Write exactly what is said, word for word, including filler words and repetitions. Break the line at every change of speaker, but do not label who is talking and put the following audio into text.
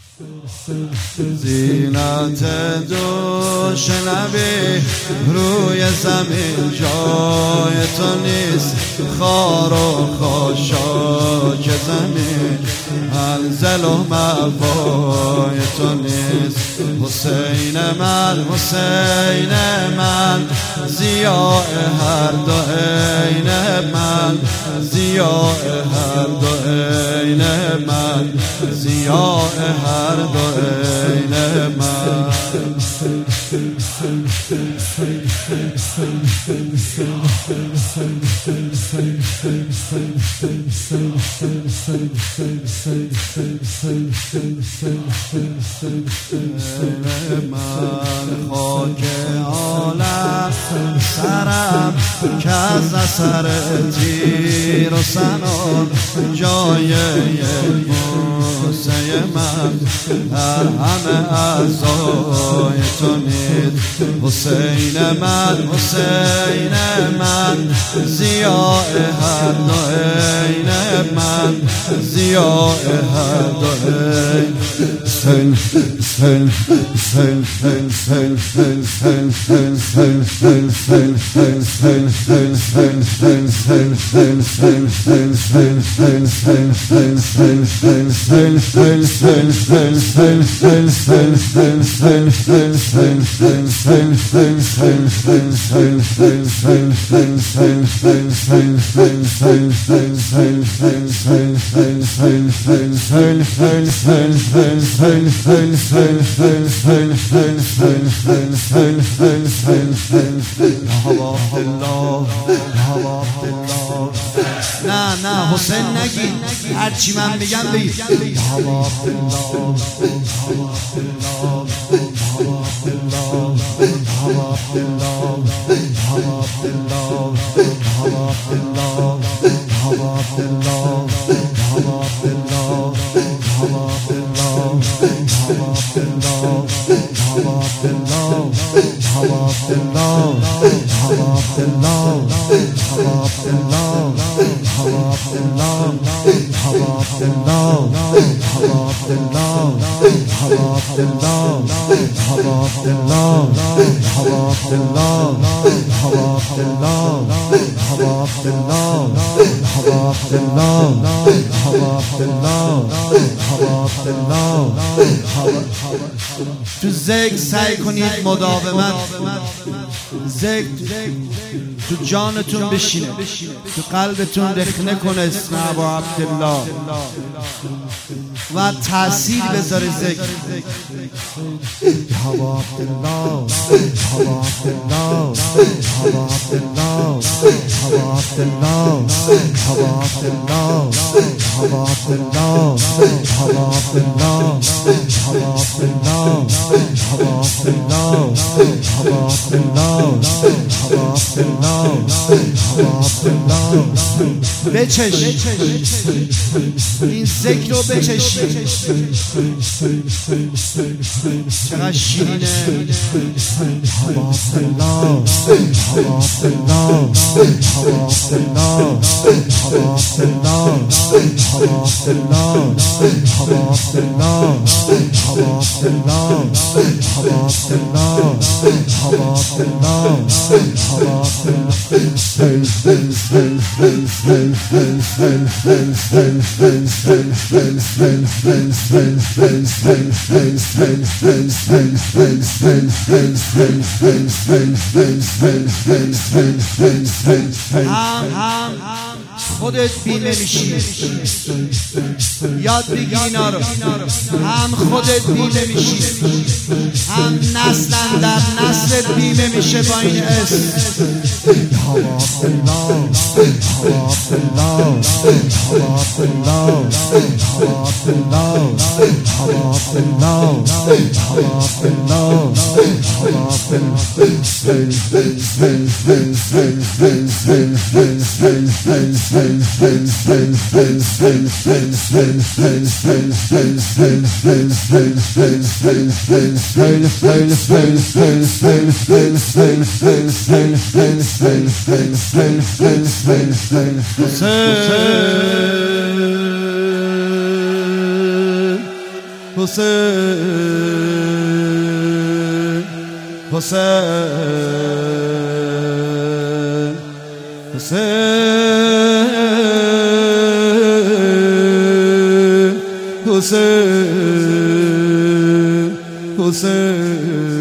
زینت دوش نبی روی زمین جای تو نیست، خار و خاشاک زمین انزل و مأوای تو نیست. حسین من حسین من ضیاء هر دو عین من، ضیاء هر دو عین من، ضیاء هر دو عین من. من خاک عالم سرم که از اثر تیر و سنان جای بوسه من در همه اعضای تو نیست. حسین من حسین من ضیاء هر دو عین من، ضیاء هر دو عین. حسین حسین حسین حسین حسین حسین حسین حسین نه نه حسین نگی، هرچی من بگم بگی. تو ذکر سعی کنید مداومت، ذکر تو جانتون بشینه، تو قلبتون رخنه کنه اسم ابا عبدالله و تأثیر بذاره ذکر. ابا عبدالله ابا عبدالله ابا عبدالله ابا عبدالله ابا عبدالله ابا عبدالله ابا عبدالله ابا عبدالله ابا عبدالله ابا عبدالله ابا عبدالله ابا عبدالله. بچش این ذکر رو بچش، چقدر شیرینه. ابا عبدالله ابا عبدالله ابا عبدالله ابا عبدالله ابا عبدالله ابا عبدالله ابا عبدالله ابا عبدالله ابا عبدالله ابا هم هم خودت بیمه میشی، یاد بگیر اینا رو. هم خودت بیمه میشی، هم نسل در نسلت بیمه میشه با این اسم. ابا عبدالله ابا عبدالله ابا عبدالله ابا عبدالله ابا عبدالله ابا عبدالله ابا حسین حسین حسین حسین حسین